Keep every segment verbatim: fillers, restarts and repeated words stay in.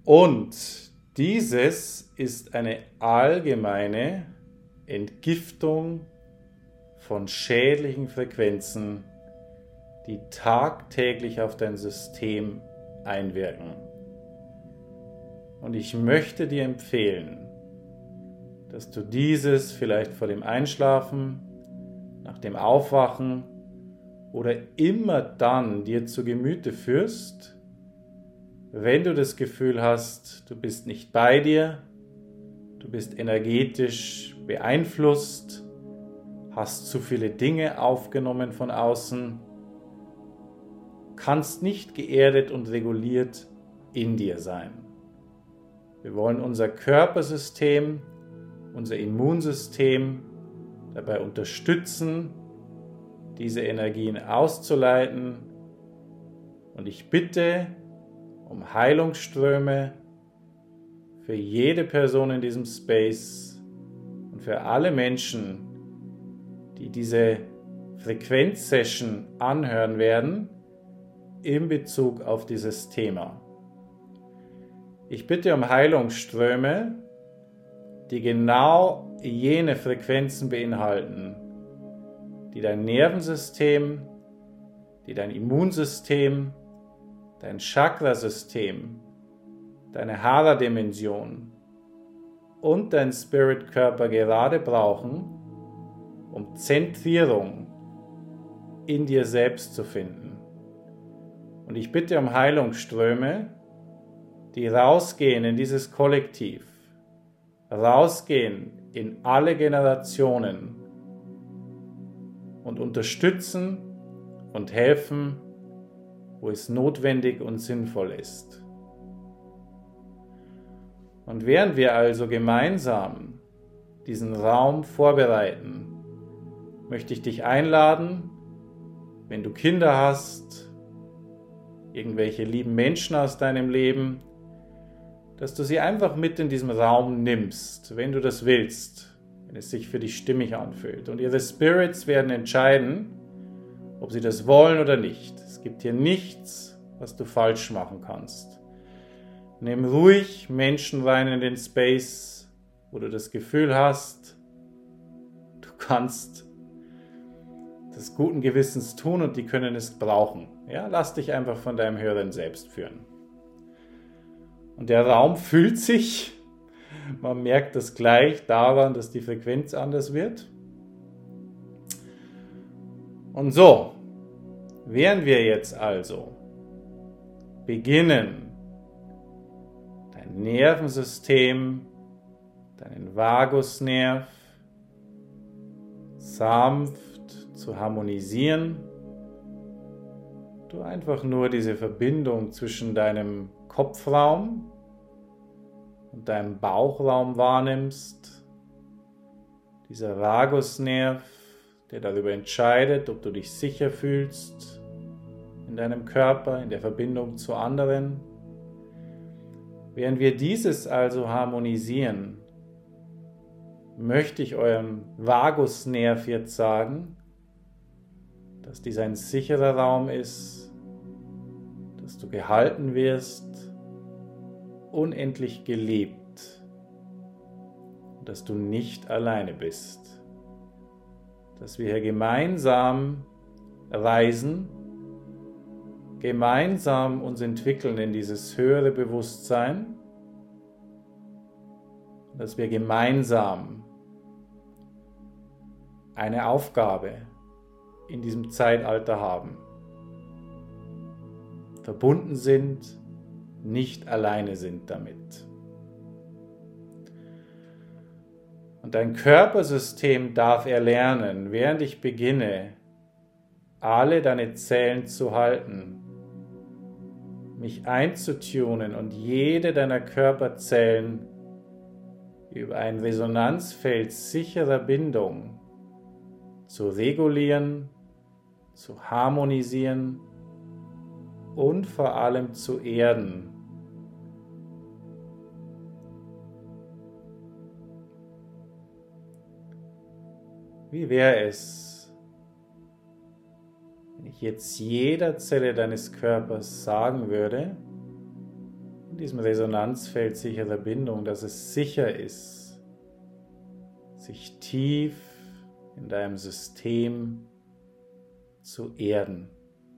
Und dieses ist eine allgemeine Entgiftung von schädlichen Frequenzen, die tagtäglich auf dein System einwirken. Und ich möchte dir empfehlen, dass du dieses vielleicht vor dem Einschlafen, nach dem Aufwachen oder immer dann dir zu Gemüte führst, wenn du das Gefühl hast, du bist nicht bei dir, du bist energetisch beeinflusst, hast zu viele Dinge aufgenommen von außen, kannst nicht geerdet und reguliert in dir sein. Wir wollen unser Körpersystem, unser Immunsystem dabei unterstützen, diese Energien auszuleiten. Und ich bitte um Heilungsströme für jede Person in diesem Space und für alle Menschen, die diese Frequenzsession anhören werden, in Bezug auf dieses Thema. Ich bitte um Heilungsströme, die genau jene Frequenzen beinhalten, die dein Nervensystem, die dein Immunsystem, dein Chakrasystem, deine Hara-Dimension und dein Spiritkörper gerade brauchen, um Zentrierung in dir selbst zu finden. Und ich bitte um Heilungsströme, die rausgehen in dieses Kollektiv, rausgehen in alle Generationen und unterstützen und helfen, wo es notwendig und sinnvoll ist. Und während wir also gemeinsam diesen Raum vorbereiten, möchte ich dich einladen, wenn du Kinder hast, irgendwelche lieben Menschen aus deinem Leben, dass du sie einfach mit in diesem Raum nimmst, wenn du das willst, wenn es sich für dich stimmig anfühlt. Und ihre Spirits werden entscheiden, ob sie das wollen oder nicht. Es gibt hier nichts, was du falsch machen kannst. Nimm ruhig Menschen rein in den Space, wo du das Gefühl hast, du kannst das guten Gewissens tun und die können es brauchen. Ja, lass dich einfach von deinem höheren Selbst führen. Und der Raum fühlt sich, man merkt das gleich daran, dass die Frequenz anders wird. Und so, während wir jetzt also beginnen, dein Nervensystem, deinen Vagusnerv sanft zu harmonisieren, du einfach nur diese Verbindung zwischen deinem Kopfraum und deinem Bauchraum wahrnimmst, dieser Vagusnerv, der darüber entscheidet, ob du dich sicher fühlst in deinem Körper, in der Verbindung zu anderen. Während wir dieses also harmonisieren, möchte ich eurem Vagusnerv jetzt sagen, dass dies ein sicherer Raum ist, dass du gehalten wirst, unendlich geliebt, und dass du nicht alleine bist, dass wir hier gemeinsam reisen, gemeinsam uns entwickeln in dieses höhere Bewusstsein, dass wir gemeinsam eine Aufgabe in diesem Zeitalter haben, verbunden sind, nicht alleine sind damit. Und dein Körpersystem darf erlernen, während ich beginne, alle deine Zellen zu halten, mich einzutunen und jede deiner Körperzellen über ein Resonanzfeld sicherer Bindung zu regulieren, zu harmonisieren und vor allem zu erden. Wie wäre es, wenn ich jetzt jeder Zelle deines Körpers sagen würde, diesem Resonanzfeld sicherer Bindung, dass es sicher ist, sich tief in deinem System zu erden.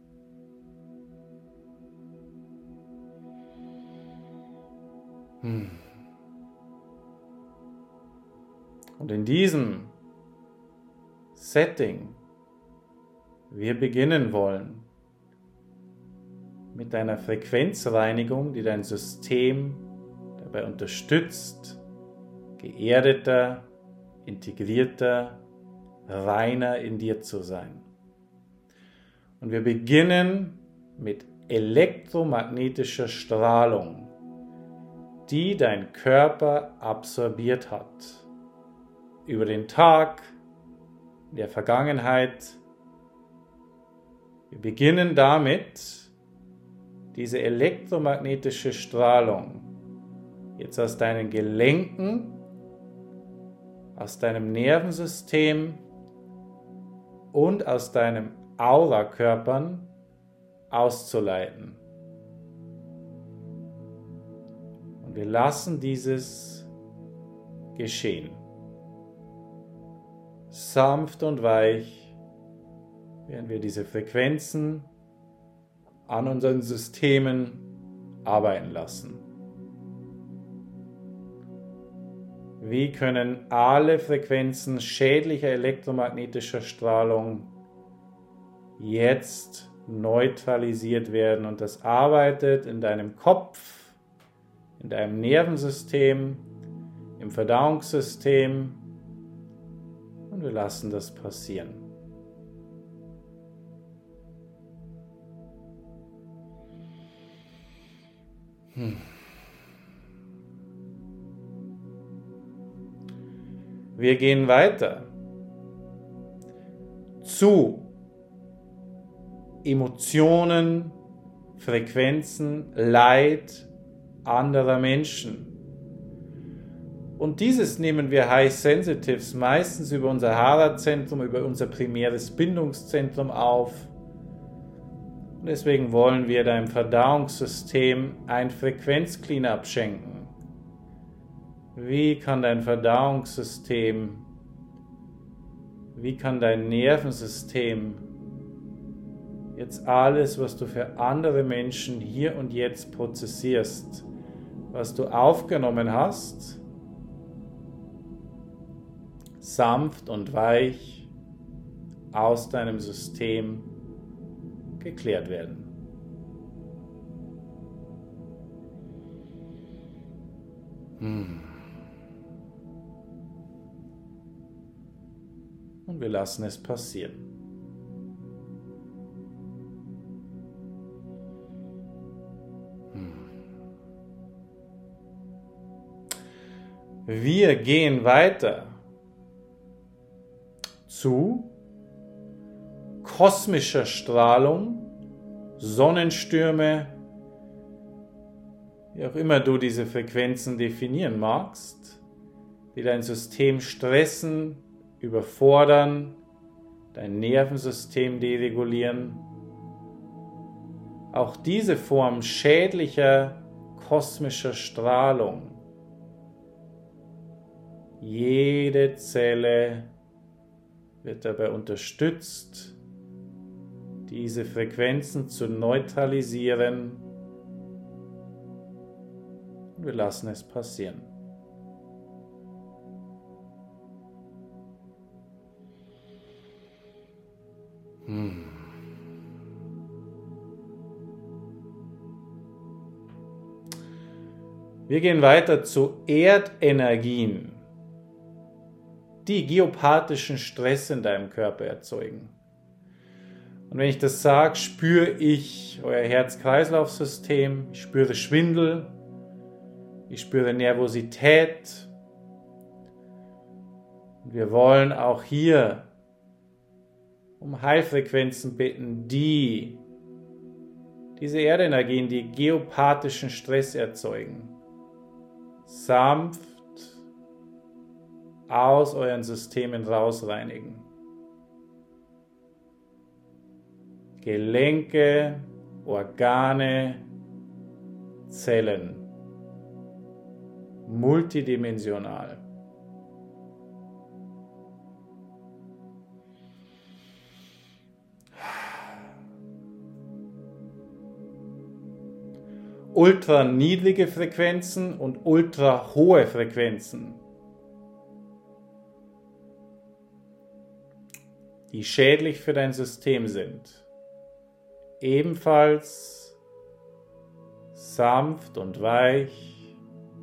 Hm. Und in diesem Setting wir beginnen wollen mit einer Frequenzreinigung, die dein System dabei unterstützt, geerdeter, integrierter, reiner in dir zu sein. Und wir beginnen mit elektromagnetischer Strahlung, die dein Körper absorbiert hat. Über den Tag, in der Vergangenheit. Wir beginnen damit, diese elektromagnetische Strahlung jetzt aus deinen Gelenken, aus deinem Nervensystem und aus deinem Aurakörpern auszuleiten. Und wir lassen dieses geschehen. Sanft und weich, während wir diese Frequenzen an unseren Systemen arbeiten lassen. Wie können alle Frequenzen schädlicher elektromagnetischer Strahlung jetzt neutralisiert werden? Und das arbeitet in deinem Kopf, in deinem Nervensystem, im Verdauungssystem. Und wir lassen das passieren. Hm. Wir gehen weiter zu Emotionen, Frequenzen, Leid anderer Menschen. Und dieses nehmen wir High Sensitives meistens über unser Hara-Zentrum, über unser primäres Bindungszentrum auf. Und deswegen wollen wir deinem Verdauungssystem ein Frequenz-Clean-Up schenken. Wie kann dein Verdauungssystem, wie kann dein Nervensystem jetzt alles, was du für andere Menschen hier und jetzt prozessierst, was du aufgenommen hast, sanft und weich aus deinem System geklärt werden. Hm. Und wir lassen es passieren. Hm. Wir gehen weiter zu kosmischer Strahlung, Sonnenstürme, wie auch immer du diese Frequenzen definieren magst, die dein System stressen, überfordern, dein Nervensystem deregulieren. Auch diese Form schädlicher kosmischer Strahlung, jede Zelle wird dabei unterstützt, diese Frequenzen zu neutralisieren. Und wir lassen es passieren. Hm. Wir gehen weiter zu Erdenergien, die geopathischen Stress in deinem Körper erzeugen. Und wenn ich das sage, spüre ich euer Herz-Kreislauf-System, ich spüre Schwindel, ich spüre Nervosität. Und wir wollen auch hier um Heilfrequenzen bitten, die diese Erdenergien, die geopathischen Stress erzeugen, sanft aus euren Systemen rausreinigen. Gelenke, Organe, Zellen multidimensional. Ultra niedrige Frequenzen und ultra hohe Frequenzen, die schädlich für dein System sind, ebenfalls sanft und weich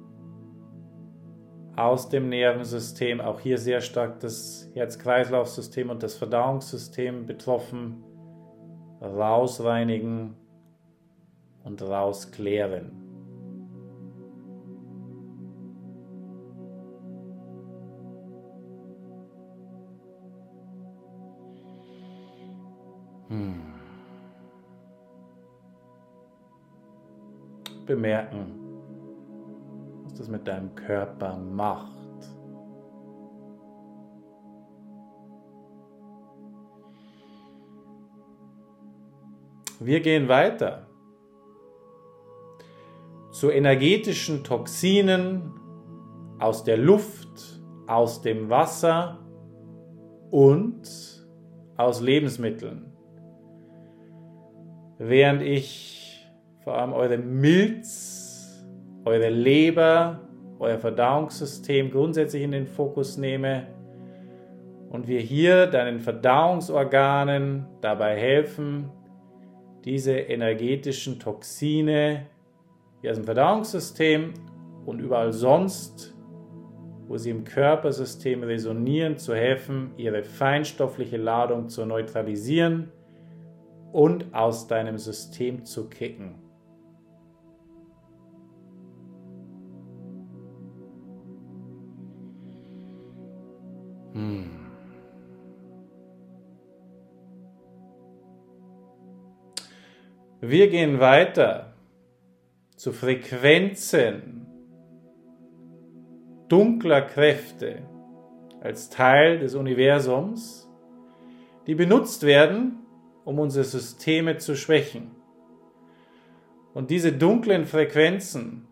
aus dem Nervensystem, auch hier sehr stark das Herz-Kreislauf-System und das Verdauungssystem betroffen, rausreinigen und rausklären. Hm. Bemerken, was das mit deinem Körper macht. Wir gehen weiter zu energetischen Toxinen aus der Luft, aus dem Wasser und aus Lebensmitteln. Während ich vor allem eure Milz, eure Leber, euer Verdauungssystem grundsätzlich in den Fokus nehme und wir hier deinen Verdauungsorganen dabei helfen, diese energetischen Toxine wie aus dem Verdauungssystem und überall sonst, wo sie im Körpersystem resonieren, zu helfen, ihre feinstoffliche Ladung zu neutralisieren und aus deinem System zu kicken. Hm. Wir gehen weiter zu Frequenzen dunkler Kräfte als Teil des Universums, die benutzt werden, um unsere Systeme zu schwächen. Und diese dunklen Frequenzen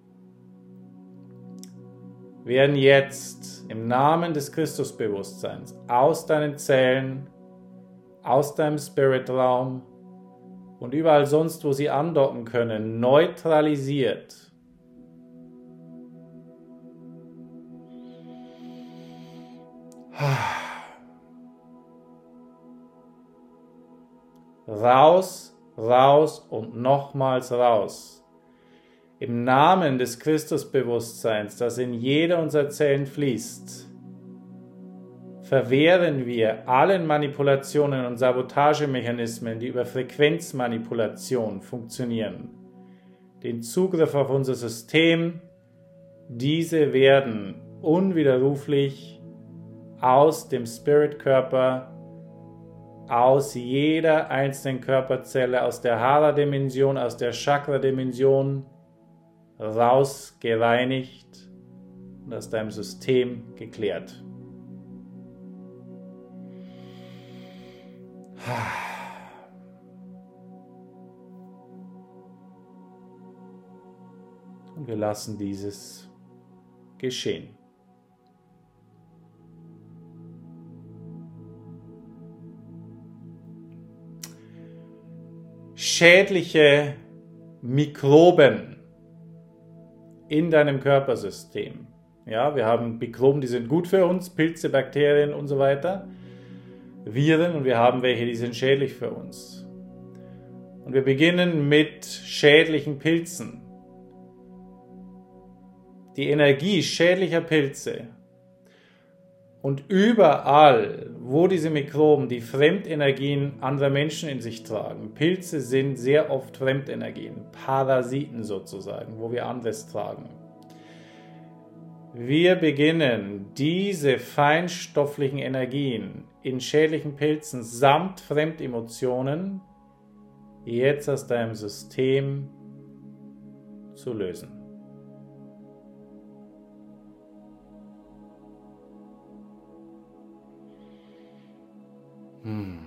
werden jetzt im Namen des Christusbewusstseins aus deinen Zellen, aus deinem Spiritraum und überall sonst, wo sie andocken können, neutralisiert. Raus, raus und nochmals raus. Im Namen des Christusbewusstseins, das in jeder unserer Zellen fließt, verwehren wir allen Manipulationen und Sabotagemechanismen, die über Frequenzmanipulation funktionieren, den Zugriff auf unser System. Diese werden unwiderruflich aus dem Spiritkörper, aus jeder einzelnen Körperzelle, aus der Hara-Dimension, aus der Chakra-Dimension rausgereinigt und aus deinem System geklärt. Und wir lassen dieses geschehen. Schädliche Mikroben in deinem Körpersystem. Ja, wir haben Mikroben, die sind gut für uns, Pilze, Bakterien und so weiter. Viren, und wir haben welche, die sind schädlich für uns. Und wir beginnen mit schädlichen Pilzen. Die Energie schädlicher Pilze und überall, wo diese Mikroben die Fremdenergien anderer Menschen in sich tragen, Pilze sind sehr oft Fremdenergien, Parasiten sozusagen, wo wir anderes tragen. Wir beginnen diese feinstofflichen Energien in schädlichen Pilzen samt Fremdemotionen jetzt aus deinem System zu lösen. Hm.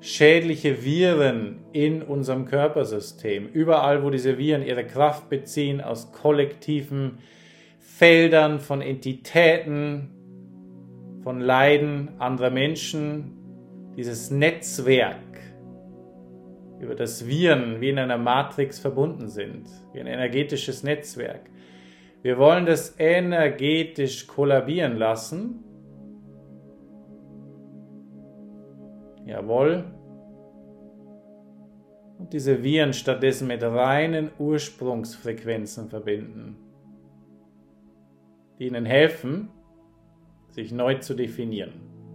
schädliche Viren in unserem Körpersystem. Überall, wo diese Viren ihre Kraft beziehen, aus kollektiven Feldern von Entitäten, von Leiden anderer Menschen, dieses Netzwerk, über das Viren wie in einer Matrix verbunden sind, wie ein energetisches Netzwerk. Wir wollen das energetisch kollabieren lassen. Jawohl. Und diese Viren stattdessen mit reinen Ursprungsfrequenzen verbinden, die ihnen helfen, sich neu zu definieren.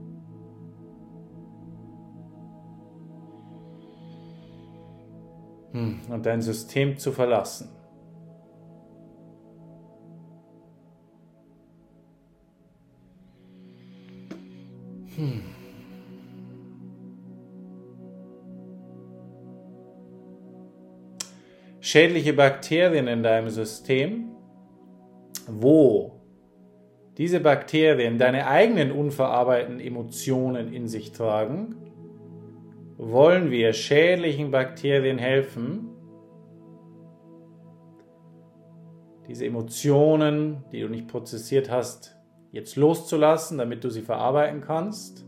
Hm, und dein System zu verlassen. Hm. Schädliche Bakterien in deinem System, wo diese Bakterien deine eigenen unverarbeiteten Emotionen in sich tragen, wollen wir schädlichen Bakterien helfen, diese Emotionen, die du nicht prozessiert hast, jetzt loszulassen, damit du sie verarbeiten kannst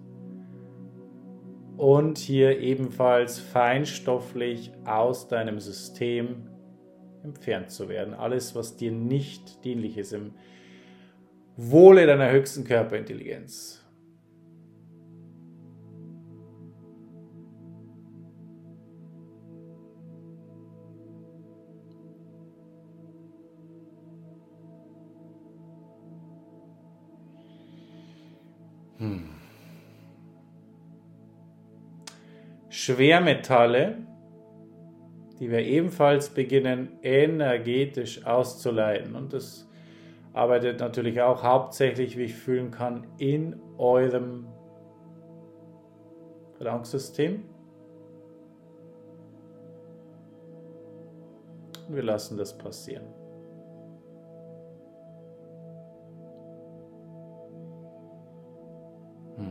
und hier ebenfalls feinstofflich aus deinem System entfernt zu werden. Alles, was dir nicht dienlich ist, im Wohle deiner höchsten Körperintelligenz. Hm. Schwermetalle, die wir ebenfalls beginnen energetisch auszuleiten. Und das arbeitet natürlich auch hauptsächlich, wie ich fühlen kann, in eurem Verdauungssystem. Und wir lassen das passieren. Hm.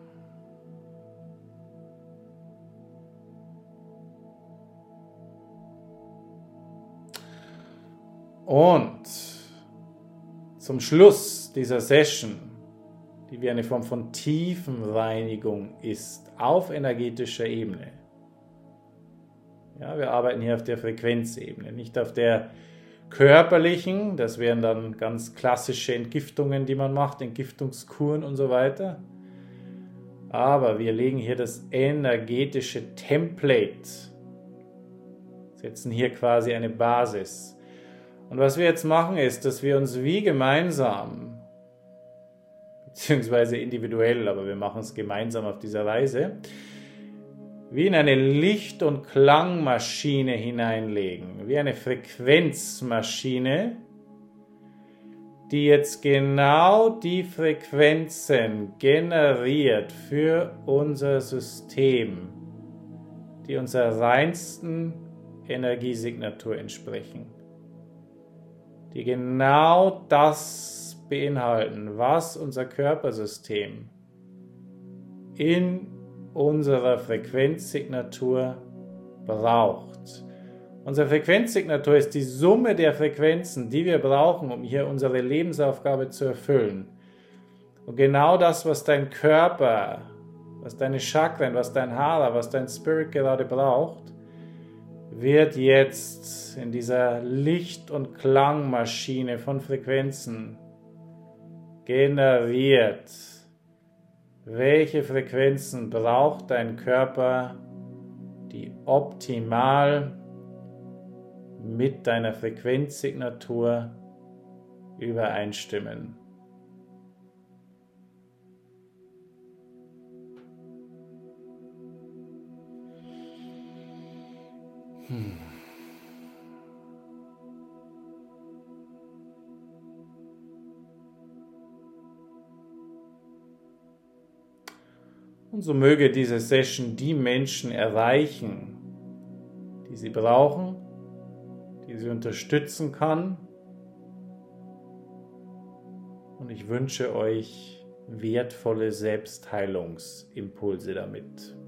Und zum Schluss dieser Session, die wie eine Form von Tiefenreinigung ist, auf energetischer Ebene. Ja, wir arbeiten hier auf der Frequenzebene, nicht auf der körperlichen, das wären dann ganz klassische Entgiftungen, die man macht, Entgiftungskuren und so weiter. Aber wir legen hier das energetische Template, setzen hier quasi eine Basis. Und was wir jetzt machen, ist, dass wir uns wie gemeinsam, beziehungsweise individuell, aber wir machen es gemeinsam auf dieser Reise, wie in eine Licht- und Klangmaschine hineinlegen, wie eine Frequenzmaschine, die jetzt genau die Frequenzen generiert für unser System, die unserer reinsten Energiesignatur entsprechen, die genau das beinhalten, was unser Körpersystem in unserer Frequenzsignatur braucht. Unsere Frequenzsignatur ist die Summe der Frequenzen, die wir brauchen, um hier unsere Lebensaufgabe zu erfüllen. Und genau das, was dein Körper, was deine Chakren, was dein Hara, was dein Spirit gerade braucht, wird jetzt in dieser Licht- und Klangmaschine von Frequenzen generiert. Welche Frequenzen braucht dein Körper, die optimal mit deiner Frequenzsignatur übereinstimmen? Hm. Und so möge diese Session die Menschen erreichen, die sie brauchen, die sie unterstützen kann. Und ich wünsche euch wertvolle Selbstheilungsimpulse damit.